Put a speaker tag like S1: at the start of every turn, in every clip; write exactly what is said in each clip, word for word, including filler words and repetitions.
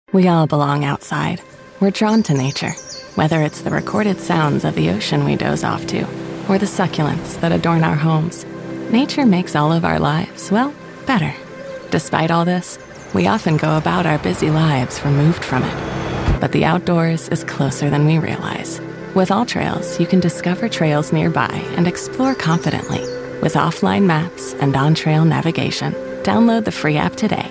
S1: We all belong outside. We're drawn to nature, whether it's the recorded sounds of the ocean we doze off to, or the succulents that adorn our homes. Nature makes all of our lives, well, better. Despite all this, we often go about our busy lives removed from it. But the outdoors is closer than we realize. With AllTrails, you can discover trails nearby and explore confidently. With offline maps and on-trail navigation, download the free app today.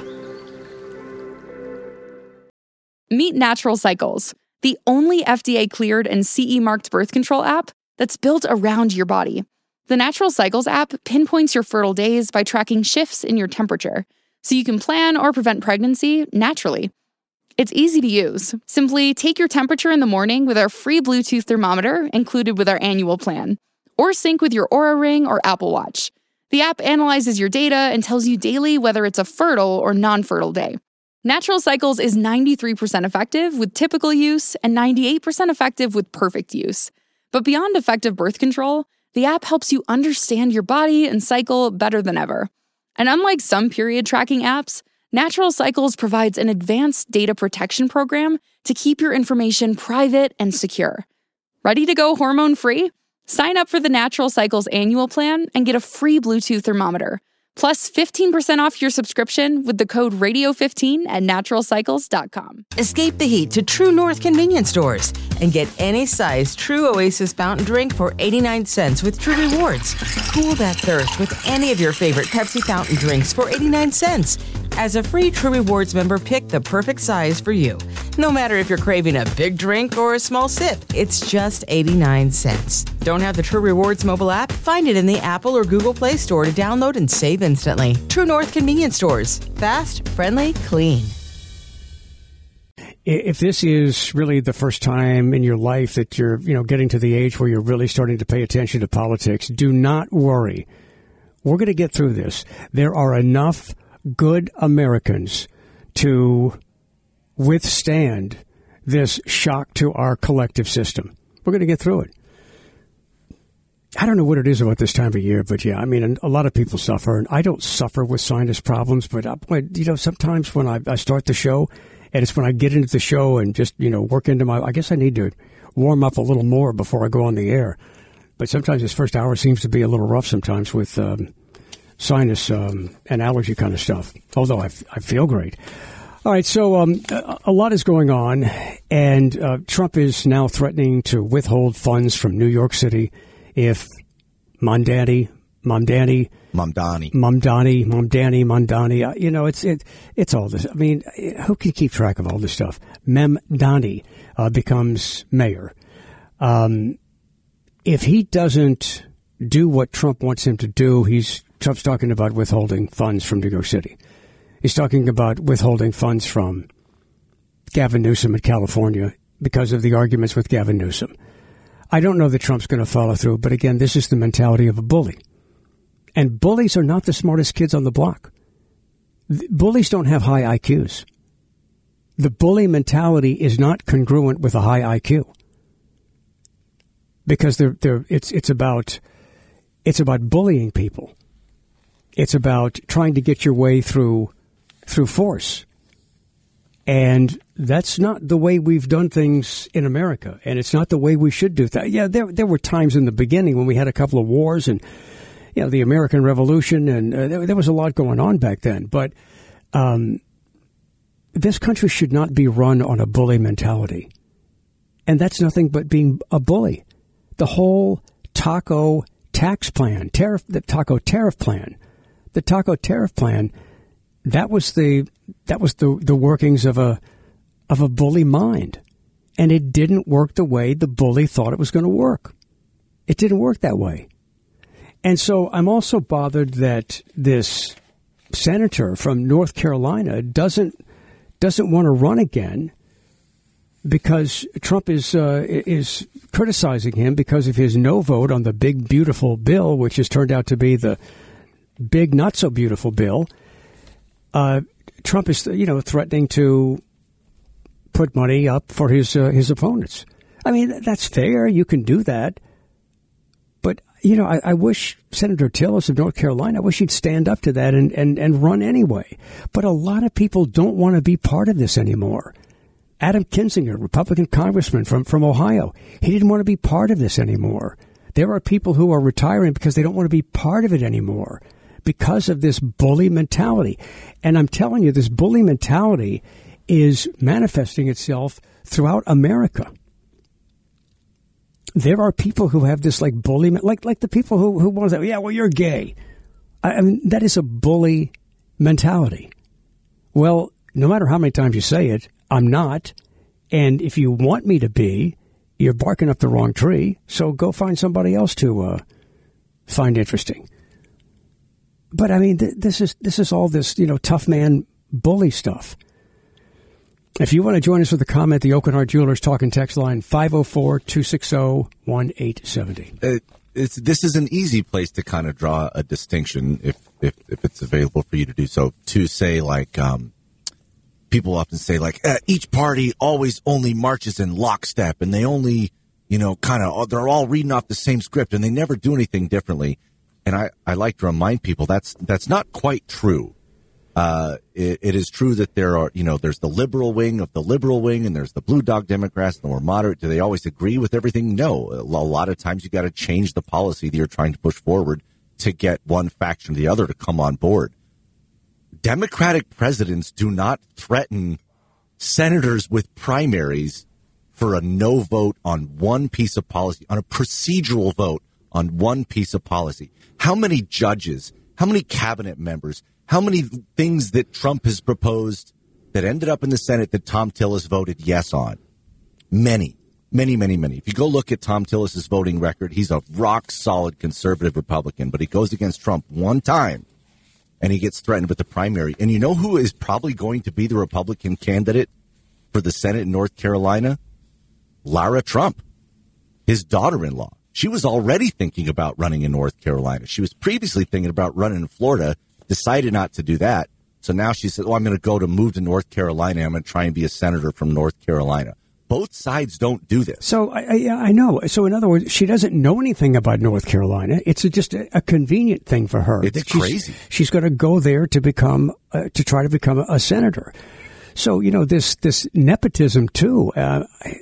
S2: Meet Natural Cycles, the only F D A-cleared and C E-marked birth control app that's built around your body. The Natural Cycles app pinpoints your fertile days by tracking shifts in your temperature, so you can plan or prevent pregnancy naturally. It's easy to use. Simply take your temperature in the morning with our free Bluetooth thermometer included with our annual plan, or sync with your Oura Ring or Apple Watch. The app analyzes your data and tells you daily whether it's a fertile or non-fertile day. Natural Cycles is ninety-three percent effective with typical use and ninety-eight percent effective with perfect use. But beyond effective birth control, the app helps you understand your body and cycle better than ever. And unlike some period tracking apps, Natural Cycles provides an advanced data protection program to keep your information private and secure. Ready to go hormone-free? Sign up for the Natural Cycles annual plan and get a free Bluetooth thermometer, plus fifteen percent off your subscription with the code radio fifteen at natural cycles dot com.
S3: Escape the heat to True North convenience stores and get any size True Oasis fountain drink for eighty-nine cents with True Rewards. Cool that thirst with any of your favorite Pepsi fountain drinks for eighty-nine cents. As a free True Rewards member, pick the perfect size for you. No matter if you're craving a big drink or a small sip, it's just eighty-nine cents. Don't have the True Rewards mobile app? Find it in the Apple or Google Play Store to download and save instantly. True North convenience stores. Fast, friendly, clean.
S4: If this is really the first time in your life that you're, you know, getting to the age where you're really starting to pay attention to politics, do not worry. We're going to get through this. There are enough good Americans to withstand this shock to our collective system. We're going to get through it. I don't know what it is about this time of year, but yeah, I mean, a lot of people suffer, and I don't suffer with sinus problems, but, I, you know, sometimes when I, I start the show, and it's when I get into the show and just, you know, work into my, I guess I need to warm up a little more before I go on the air. But sometimes this first hour seems to be a little rough sometimes with um, sinus um, and allergy kind of stuff, although I, I feel great. All right, so um, a lot is going on, and uh, Trump is now threatening to withhold funds from New York City if Mamdani, Mamdani,
S5: Mamdani,
S4: Mamdani, Mamdani, Mamdani, uh, you know, it's it, it's all this. I mean, who can keep track of all this stuff? Mamdani uh, becomes mayor. Um, if he doesn't do what Trump wants him to do, he's Trump's talking about withholding funds from New York City. He's talking about withholding funds from Gavin Newsom in California because of the arguments with Gavin Newsom. I don't know that Trump's going to follow through, but again, this is the mentality of a bully. And bullies are not the smartest kids on the block. Bullies don't have high I Qs. The bully mentality is not congruent with a high I Q. Because they're, they're, it's, it's about, it's about bullying people. It's about trying to get your way through, through force. And that's not the way we've done things in America. And it's not the way we should do that. Yeah, there there were times in the beginning when we had a couple of wars and, you know, the American Revolution, and uh, there, there was a lot going on back then. But um, this country should not be run on a bully mentality. And that's nothing but being a bully. The whole taco tax plan, tariff, the taco tariff plan, the taco tariff plan, that was the that was the, the workings of a of a bully mind. And it didn't work the way the bully thought it was going to work. It didn't work that way. And so I'm also bothered that this senator from North Carolina doesn't doesn't want to run again because Trump is uh, is criticizing him because of his no vote on the big, beautiful bill, which has turned out to be the big, not so beautiful bill. Uh, Trump is, you know, threatening to put money up for his uh, his opponents. I mean, that's fair. You can do that. But, you know, I, I wish Senator Tillis of North Carolina, I wish he'd stand up to that and, and, and run anyway. But a lot of people don't want to be part of this anymore. Adam Kinzinger, Republican congressman from, from Ohio, he didn't want to be part of this anymore. There are people who are retiring because they don't want to be part of it anymore because of this bully mentality. And I'm telling you, this bully mentality is manifesting itself throughout America. There are people who have this like bully, like like the people who, who want to say, yeah, well, you're gay. I mean, that is a bully mentality. Well, no matter how many times you say it, I'm not. And if you want me to be, you're barking up the wrong tree. So go find somebody else to uh, find interesting. But I mean, th- this is this is all this, you know, tough man bully stuff. If you want to join us with a comment, the Oaken Heart Jewelers talking text line five oh four, two six oh, one eight seven oh.
S5: It, it's, this is an easy place to kind of draw a distinction, if, if, if it's available for you to do so, to say like, um, people often say like, uh, each party always only marches in lockstep and they only, you know, kind of, they're all reading off the same script and they never do anything differently. And I, I like to remind people that's, that's not quite true. Uh, it, it is true that there are, you know, there's the liberal wing of the liberal wing and there's the blue dog Democrats and the more moderate. Do they always agree with everything? No. A lot of times you got to change the policy that you're trying to push forward to get one faction or the other to come on board. Democratic presidents do not threaten senators with primaries for a no vote on one piece of policy, on a procedural vote on one piece of policy. How many judges, how many cabinet members, how many things that Trump has proposed that ended up in the Senate that Tom Tillis voted yes on? Many, many, many, many. If you go look at Tom Tillis's voting record, he's a rock-solid conservative Republican, but he goes against Trump one time, and he gets threatened with the primary. And you know who is probably going to be the Republican candidate for the Senate in North Carolina? Lara Trump, his daughter-in-law. She was already thinking about running in North Carolina. She was previously thinking about running in Florida, decided not to do that. So now she said, oh, I'm going to go to move to North Carolina. I'm going to try and be a senator from North Carolina. Both sides don't do this.
S4: So I, I, I know. So in other words, she doesn't know anything about North Carolina. It's a, just a, a convenient thing for her.
S5: It's
S4: she's,
S5: crazy.
S4: She's going to go there to become, uh, to try to become a, a senator. So, you know, this, this nepotism too, uh,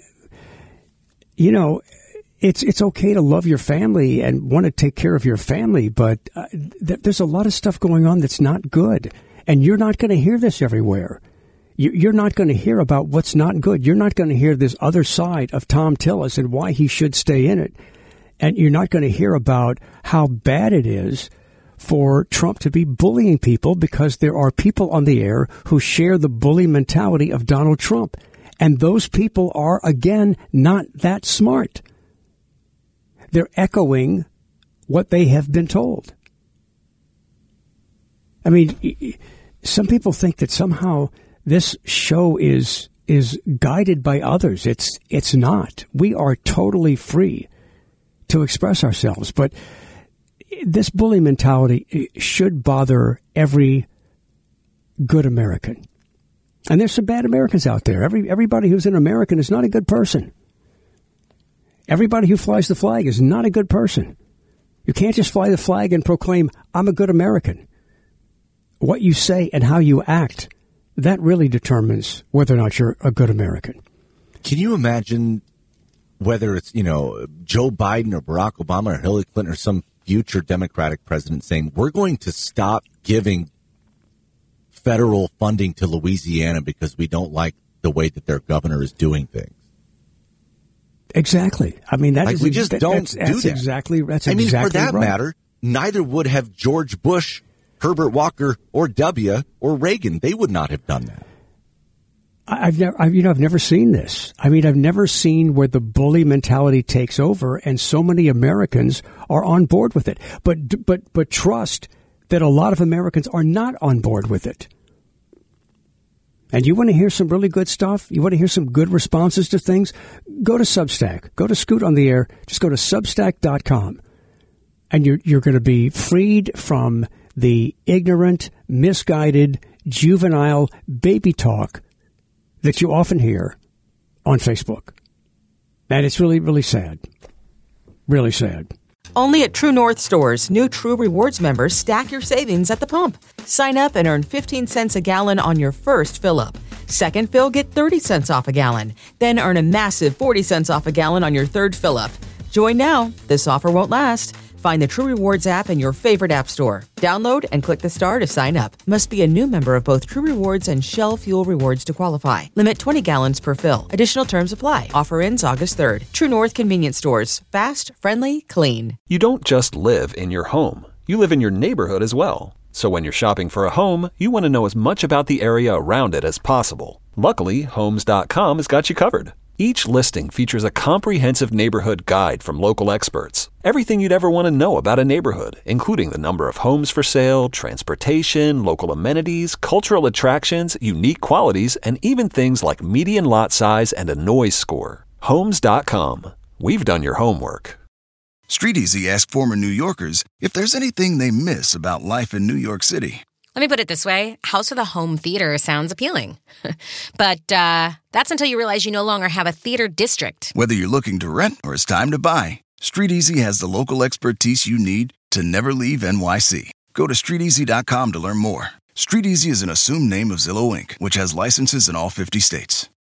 S4: you know, It's it's okay to love your family and want to take care of your family, but uh, th- there's a lot of stuff going on that's not good. And you're not going to hear this everywhere. You, you're not going to hear about what's not good. You're not going to hear this other side of Tom Tillis and why he should stay in it. And you're not going to hear about how bad it is for Trump to be bullying people because there are people on the air who share the bully mentality of Donald Trump. And those people are, again, not that smart. They're echoing what they have been told. I mean, some people think that somehow this show is is guided by others. It's it's not. We are totally free to express ourselves. But this bully mentality should bother every good American. And there's some bad Americans out there. Every everybody who's an American is not a good person. Everybody who flies the flag is not a good person. You can't just fly the flag and proclaim, I'm a good American. What you say and how you act, that really determines whether or not you're a good American.
S5: Can you imagine whether it's, you know, Joe Biden or Barack Obama or Hillary Clinton or some future Democratic president saying, we're going to stop giving federal funding to Louisiana because we don't like the way that their governor is doing things?
S4: Exactly. I mean, that
S5: like
S4: is
S5: we just
S4: that,
S5: don't
S4: that's,
S5: do
S4: that's
S5: that.
S4: Exactly. That's
S5: I mean,
S4: exactly
S5: for that
S4: right.
S5: matter, neither would have George Bush, Herbert Walker, or W. or Reagan. They would not have done that.
S4: I've never, I've, you know, I've never seen this. I mean, I've never seen where the bully mentality takes over, and so many Americans are on board with it. But, but, but trust that a lot of Americans are not on board with it. And you want to hear some really good stuff? You want to hear some good responses to things? Go to Substack. Go to Scoot on the Air. Just go to substack dot com. And you're, you're going to be freed from the ignorant, misguided, juvenile baby talk that you often hear on Facebook. And it's really, really sad. Really sad.
S3: Only at True North stores, new True Rewards members stack your savings at the pump. Sign up and earn fifteen cents a gallon on your first fill-up. Second fill, get thirty cents off a gallon. Then earn a massive forty cents off a gallon on your third fill-up. Join now. This offer won't last. Find the True Rewards app in your favorite app store. Download and click the star to sign up. Must be a new member of both True Rewards and Shell Fuel Rewards to qualify. Limit twenty gallons per fill. Additional terms apply. Offer ends August third. True North Convenience Stores. Fast, friendly, clean.
S6: You don't just live in your home. You live in your neighborhood as well. So when you're shopping for a home, you want to know as much about the area around it as possible. Luckily, Homes dot com has got you covered. Each listing features a comprehensive neighborhood guide from local experts. Everything you'd ever want to know about a neighborhood, including the number of homes for sale, transportation, local amenities, cultural attractions, unique qualities, and even things like median lot size and a noise score. Homes dot com. We've done your homework.
S7: StreetEasy asked former New Yorkers if there's anything they miss about life in New York City.
S8: Let me put it this way. House of the Home Theater sounds appealing. But uh, that's until you realize you no longer have a theater district.
S7: Whether you're looking to rent or it's time to buy, StreetEasy has the local expertise you need to never leave N Y C. Go to street easy dot com to learn more. StreetEasy is an assumed name of Zillow Incorporated, which has licenses in all fifty states.